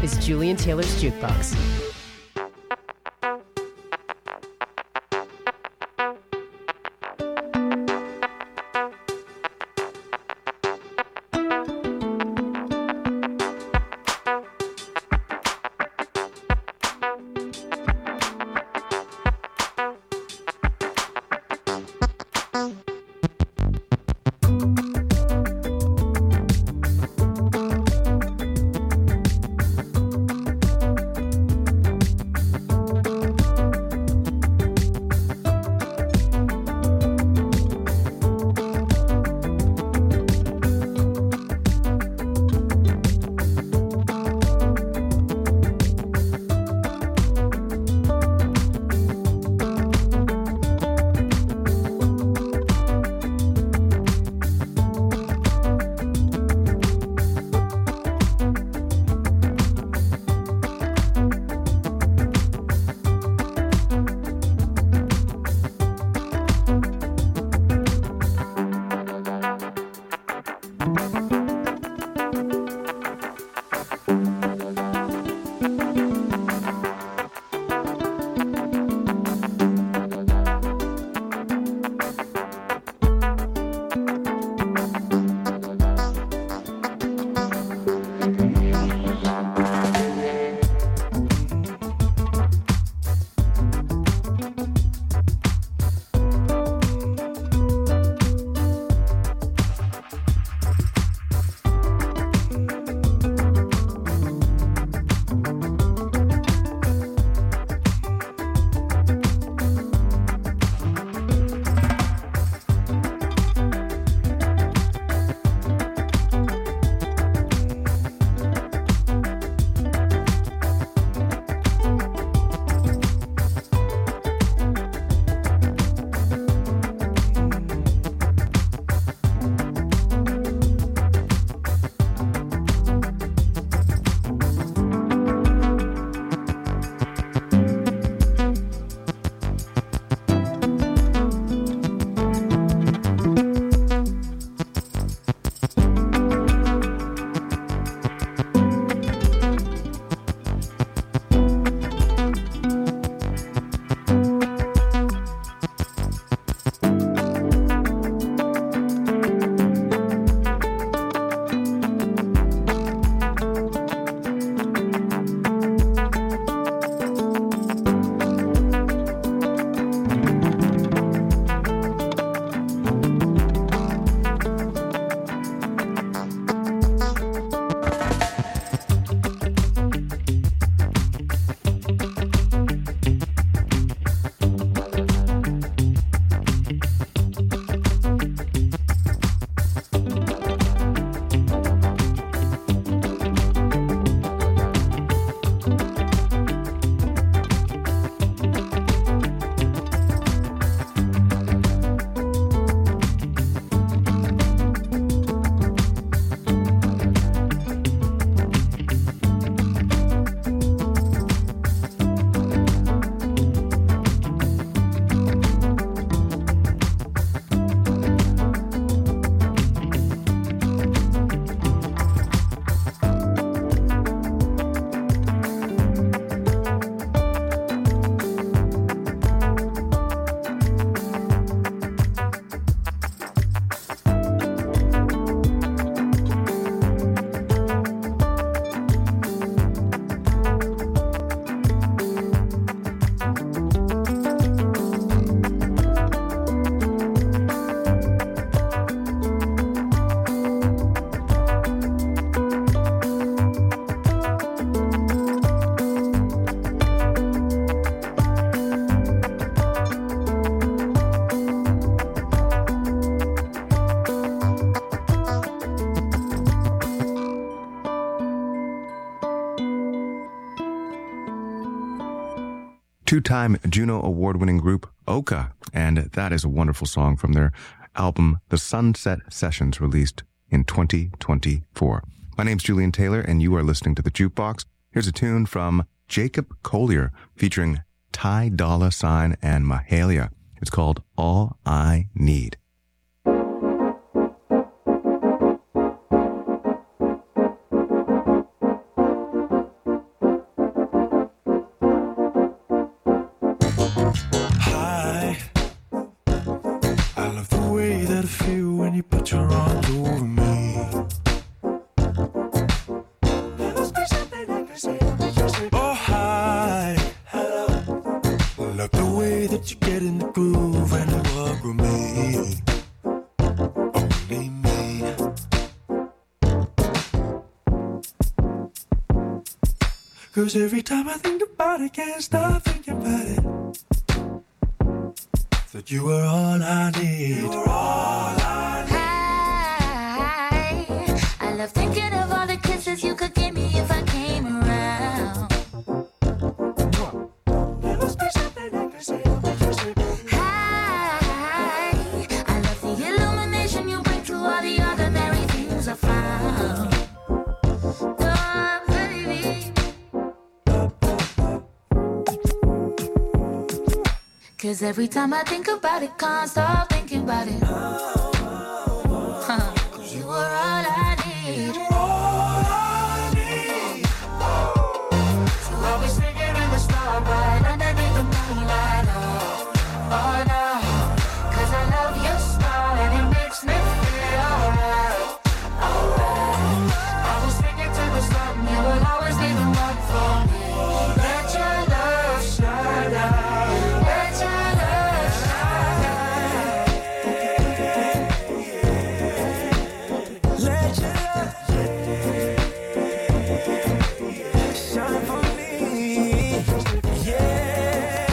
is Julian Taylor's Jukebox. two-time Juno Award-winning group Oka, and that is a wonderful song from their album The Sunset Sessions, released in 2024. My name's Julian Taylor, and you are listening to The Jukebox. Here's a tune from Jacob Collier featuring Ty Dolla $ign and Mahalia. It's called All I Need. 'Cause every time I think about it, can't stop thinking about it. That you were all I need. You were all I need. I love thinking of all the kisses you could give me if I came around. There must be something I can say. I love the illumination you bring to all the ordinary things I found. Oh, baby. 'Cause every time I think about it, can't stop thinking about it. 'Cause you were all I need. All I need. So always thinking in the starlight, underneath the moonlight. Oh no, 'cause I love your smile and it makes me feel alright. I was thinking to the sun, you will always be the one for me. Let your love shine out. Let your love shine out. Let your love shine for me. Yeah.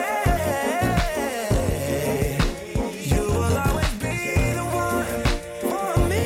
You will always be the one for me.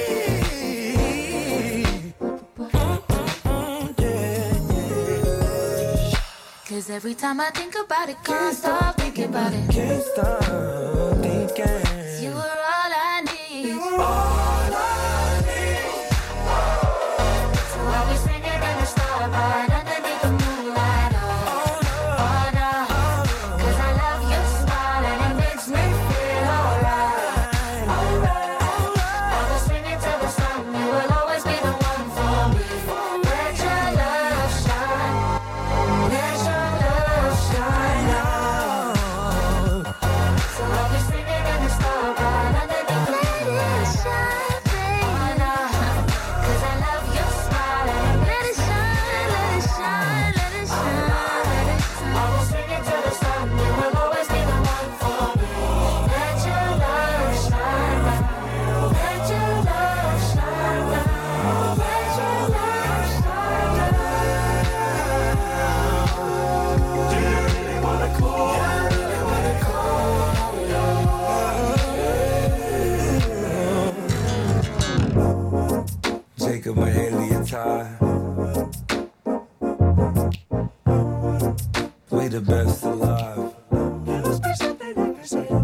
Yeah. 'Cause every time I think about it, can't stop thinking about it. Can't stop thinking. You were all I need. All I need. So always thinking in the starlight, underneath the moonlight. Oh no, 'cause I love your smile and it makes me feel alright. I was singing to the sun, you will always be the one for me. Let your love shine. Let your love shine out. So always singing in the starlight, underneath the moonlight. Shine, baby. Oh no, 'cause I love your smile and let it shine, let it shine, let it shine, let it shine. I was singing to the sun, you will always be the one for me. Let your love shine out. Let your love shine out. Let your love shine out. Do you really wanna call? Jacob Mahalia Ty. We the best alive. There must be something I can say.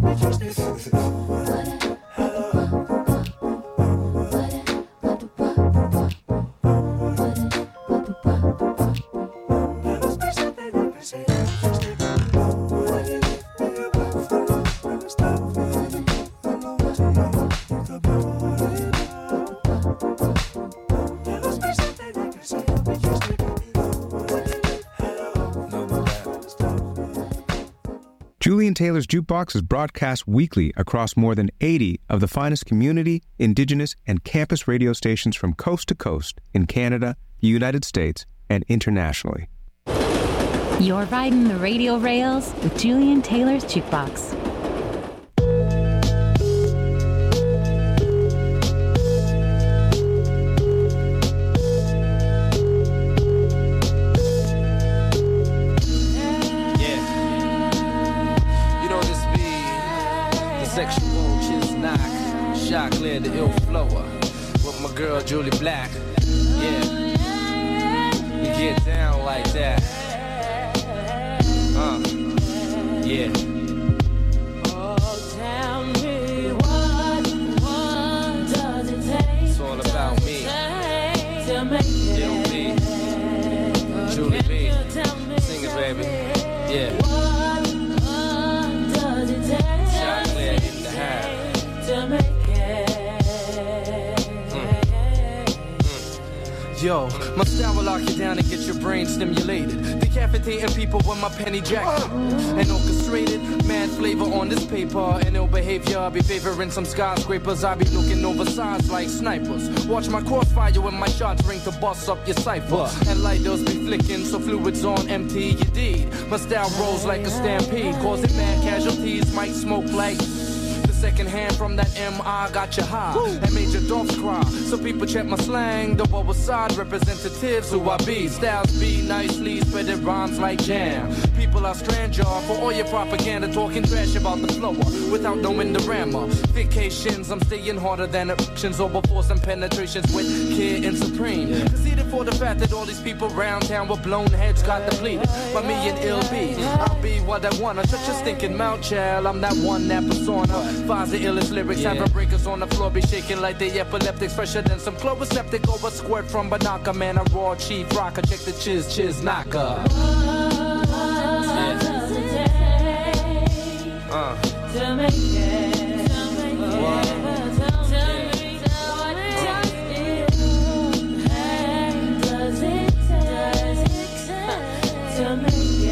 There must be something I can say. Julian Taylor's Jukebox is broadcast weekly across more than 80 of the finest community, indigenous, and campus radio stations from coast to coast in Canada, the United States, and internationally. You're riding the radio rails with Julian Taylor's Jukebox. Sexual just knock, shock clear the ill flower with my girl Julie Black. Yeah, we get down like that. Yeah. Oh, tell me what does it take? It's all about me. To make it. Ill B, Julie B, sing it, baby. Yeah. What does it take? Shock clear in the house. To make it. Yo, my style will lock you down and get your brain stimulated. Decapitating people with my penny jacket. And orchestrated, mad flavor on this paper. And ill behavior, I'll be favoring some skyscrapers. I'll be looking oversized like snipers. Watch my crossfire when my shots ring to bust up your cipher. And lighters be flicking, so fluids on empty, you deed. My style rolls like a stampede, causing mad casualties. Might smoke like secondhand from that M.I. got you high and made your dogs cry. So people check my slang, the Lower Side representatives who I be. Styles be nicely spreading rhymes like jam. People are strange, y'all, for all your propaganda, talking trash about the flower without knowing the grammar. Vacations, I'm staying harder than erections over force and penetrations with Kid and Supreme. Conceded for the fact that all these people round town with blown heads got depleted by me and Ill B. I'll be what I wanna. Shut your stinking mouth, child. I'm that one, that persona. Fives the illest lyrics, having breakers on the floor, be shaking like they epileptics, fresher than some chloroseptic over squirt from Banaka. Man, a raw chief rocker. Check the chiz knocker. To make it, does it take to make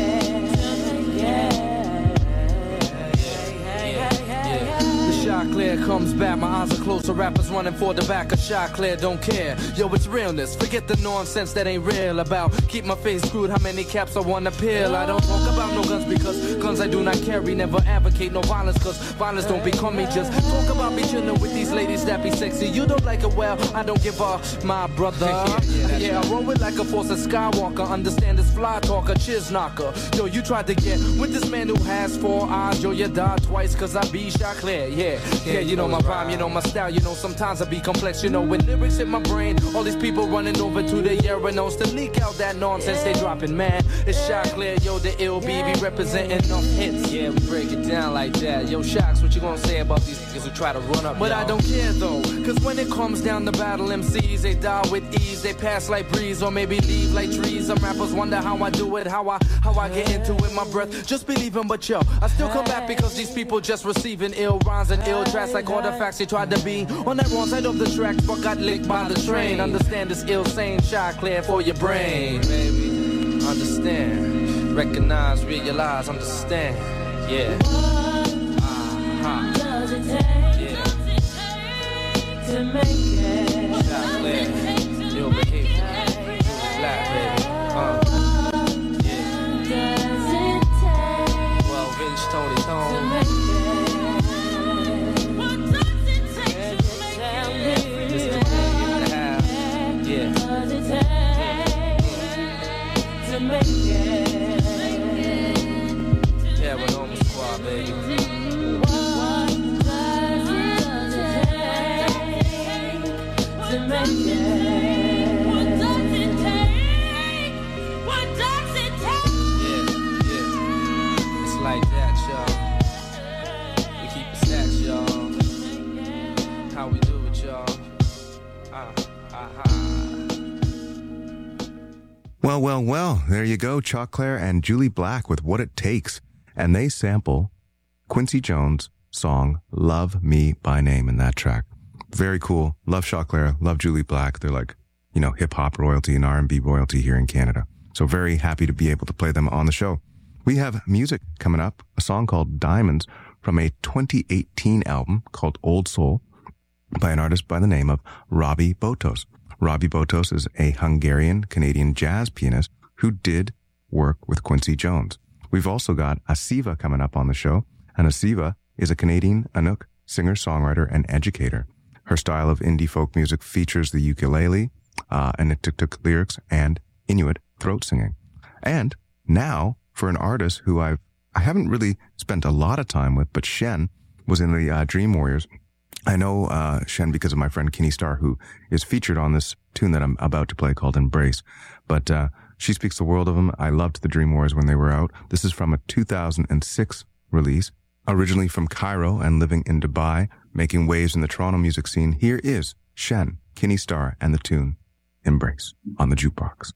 Shot clear comes back, my eyes are closed, so rappers running for the back of shot clear, don't care. Yo, it's realness, forget the nonsense that ain't real about. Keep my face screwed, how many caps I wanna peel. I don't talk about no guns because guns I do not carry. Never advocate no violence cause violence don't become me. Just talk about me chillin' with these ladies that be sexy. You don't like it, well, I don't give a my brother. Yeah, I roll it like a force of Skywalker. Understand this fly talker, chiz knocker. Yo, you tried to get with this man who has 4 eyes. Yo, you died twice cause I be shot clear, yeah, you know my rhyme, you know my style, you know sometimes I be complex, you know when lyrics hit my brain, all these people running over to the urinals to leak out that nonsense they dropping, man. It's shot clear, yo, the ill be representing enough hits. Yeah, we break it down like that. Yo, Shocks, what you gonna say about these niggas who try to run up? But I don't care though, cause when it comes down to battle MCs, they die with ease, they pass like breeze or maybe leave like trees. Some rappers wonder how I do it, how I get into it, my breath just believing, but yo, I still come back because these people just receiving ill rhymes and ill tracks like artifacts they tried to be on that wrong side of the tracks but got licked by the train. Understand this ill sane shot clear for your brain, baby. Understand, recognize, realize, understand. Yeah. does it take to make it? Shot clear, ill behavior, black baby. Yeah. Does it take Well, Vince Tony to Tone. make it? Yeah. Does it take to make it? Yeah, we're on the squad, baby. What does it take to make it? What does it take? What does it take? Yeah. It's like that, y'all. We keep the stacks, y'all. How we do it, y'all. Well, there you go. Choclair and Julie Black with What It Takes. And they sample Quincy Jones' song Love Me by Name in that track. Very cool. Love Choclair, love Julie Black. They're like, you know, hip-hop royalty and R&B royalty here in Canada. So very happy to be able to play them on the show. We have music coming up, a song called Diamonds from a 2018 album called Old Soul by an artist by the name of Robbie Botos. Robbie Botos is a Hungarian-Canadian jazz pianist who did work with Quincy Jones. We've also got Asiva coming up on the show, and Asiva is a Canadian Inuk singer-songwriter and educator. Her style of indie folk music features the ukulele, Inuktitut lyrics, and Inuit throat singing. And now, for an artist who I haven't really spent a lot of time with, but Shen was in the Dream Warriors. I know Shen because of my friend Kenny Starr, who is featured on this tune that I'm about to play called Embrace. But she speaks the world of him. I loved the Dream Warriors when they were out. This is from a 2006 release, originally from Cairo and living in Dubai, making waves in the Toronto music scene. Here is Shen, Kenny Starr, and the tune Embrace on the Jukebox.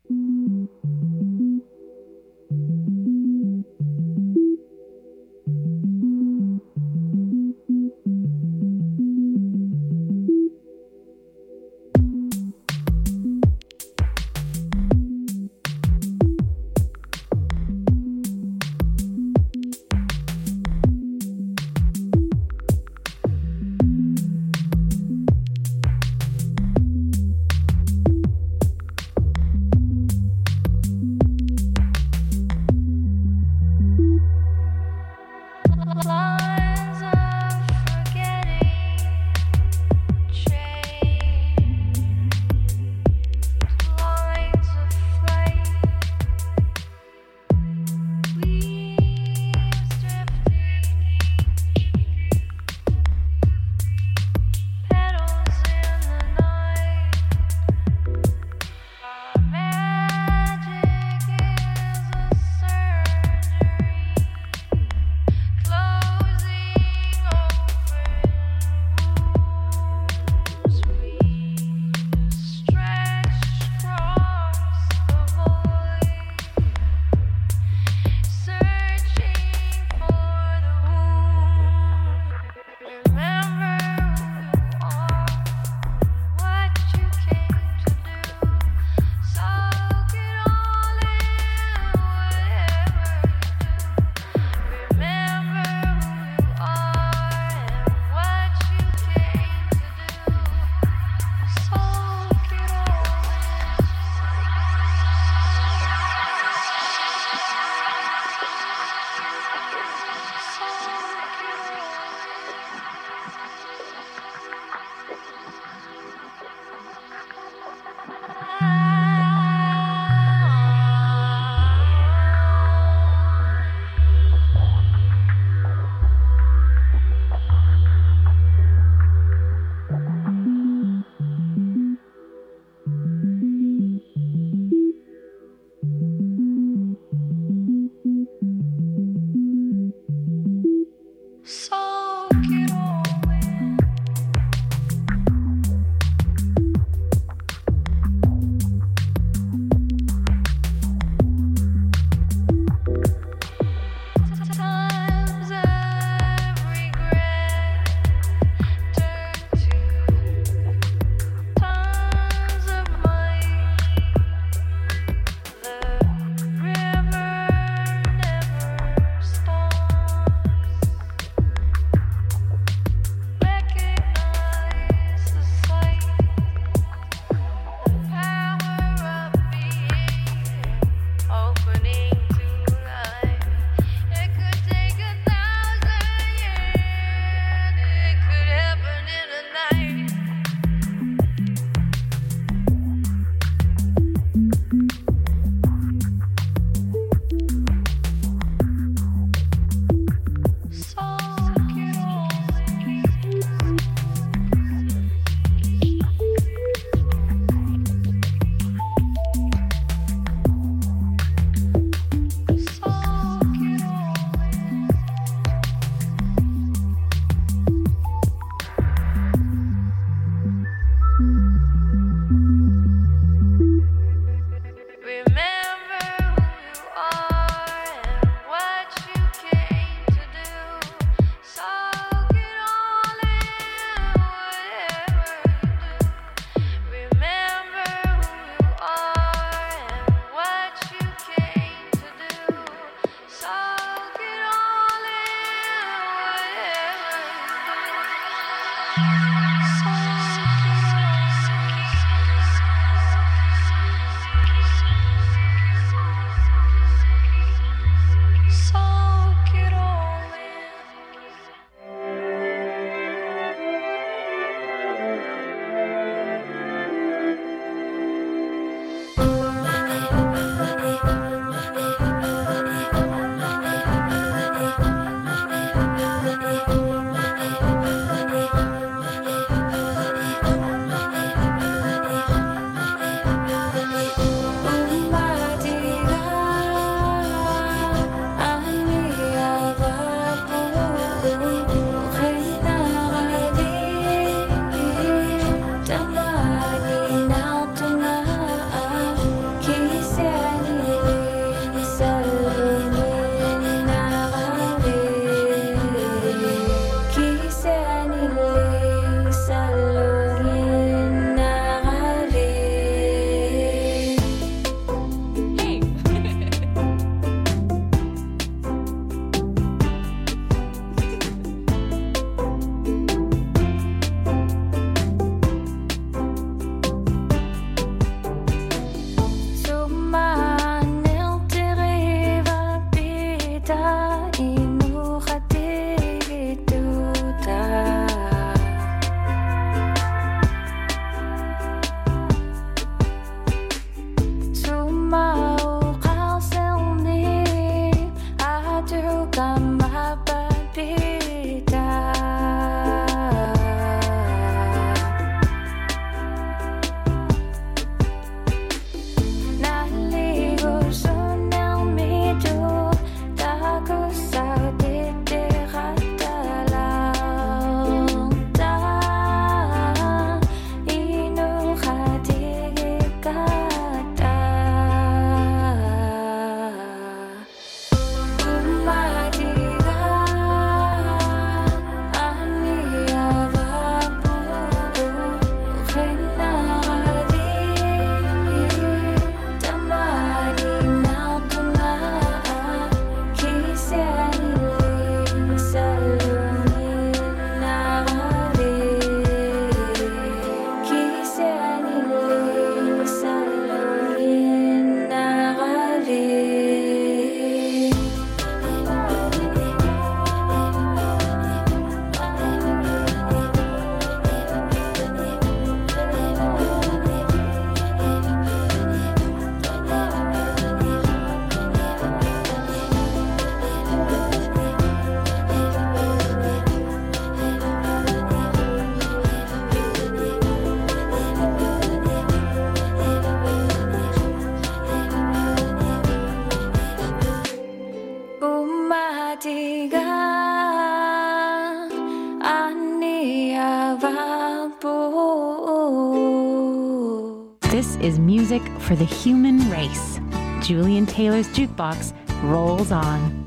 is music for the human race. Julian Taylor's Jukebox rolls on.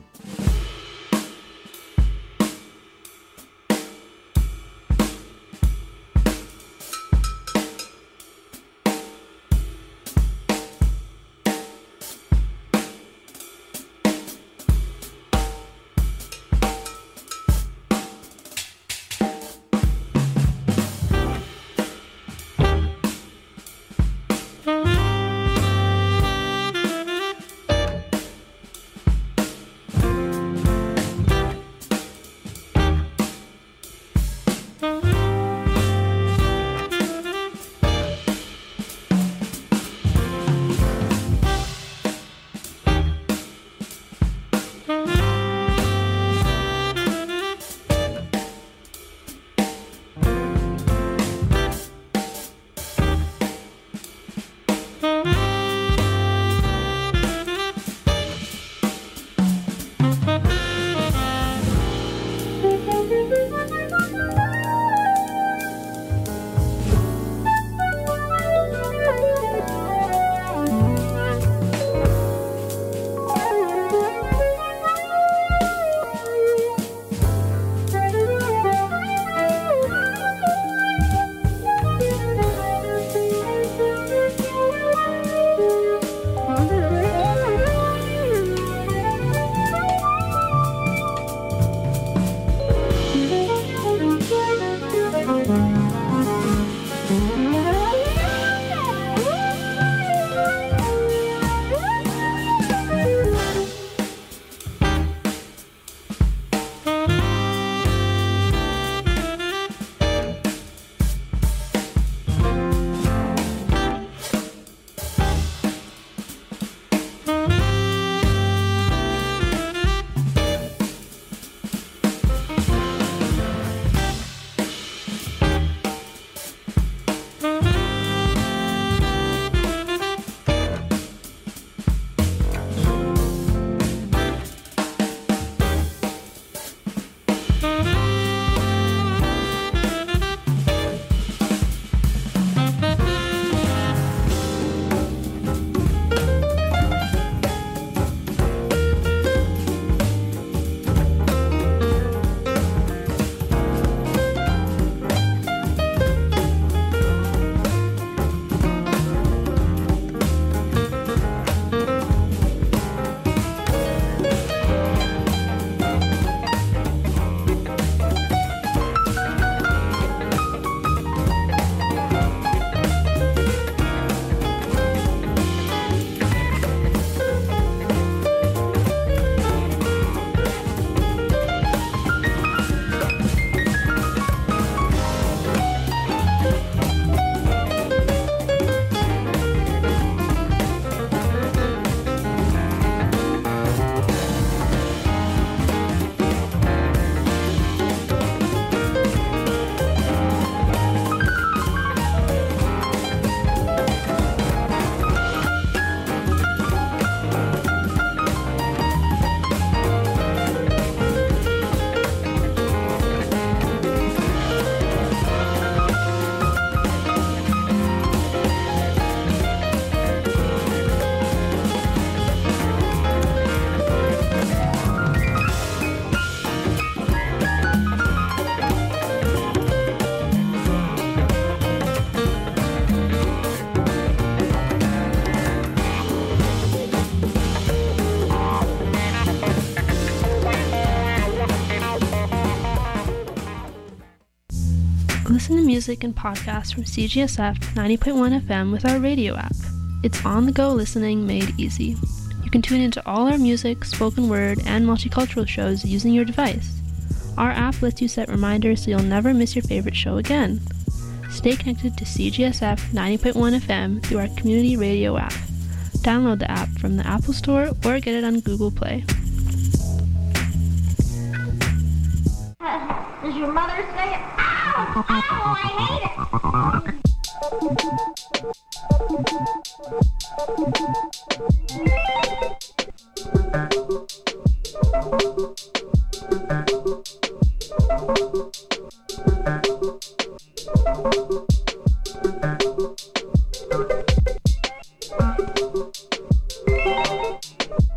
Listen to music and podcasts from CGSF 90.1 FM with our radio app. It's on-the-go listening made easy. You can tune into all our music, spoken word, and multicultural shows using your device. Our app lets you set reminders so you'll never miss your favorite show again. Stay connected to CGSF 90.1 FM through our community radio app. Download the app from the Apple Store or get it on Google Play. Does your mother say, ow, ow, I hate it?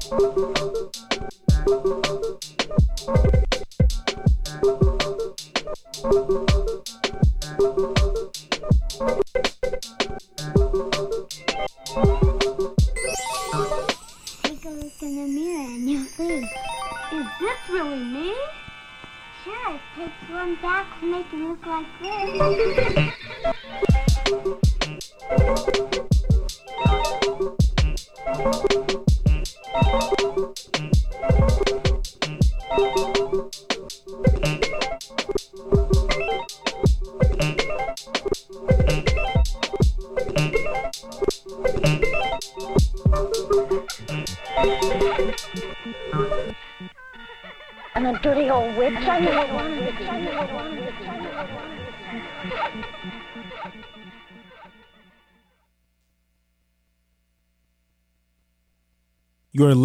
Take a look in the mirror and you'll see. Is this really me? Sure, it takes one back to make it look like this. I'm a dirty old witch. You are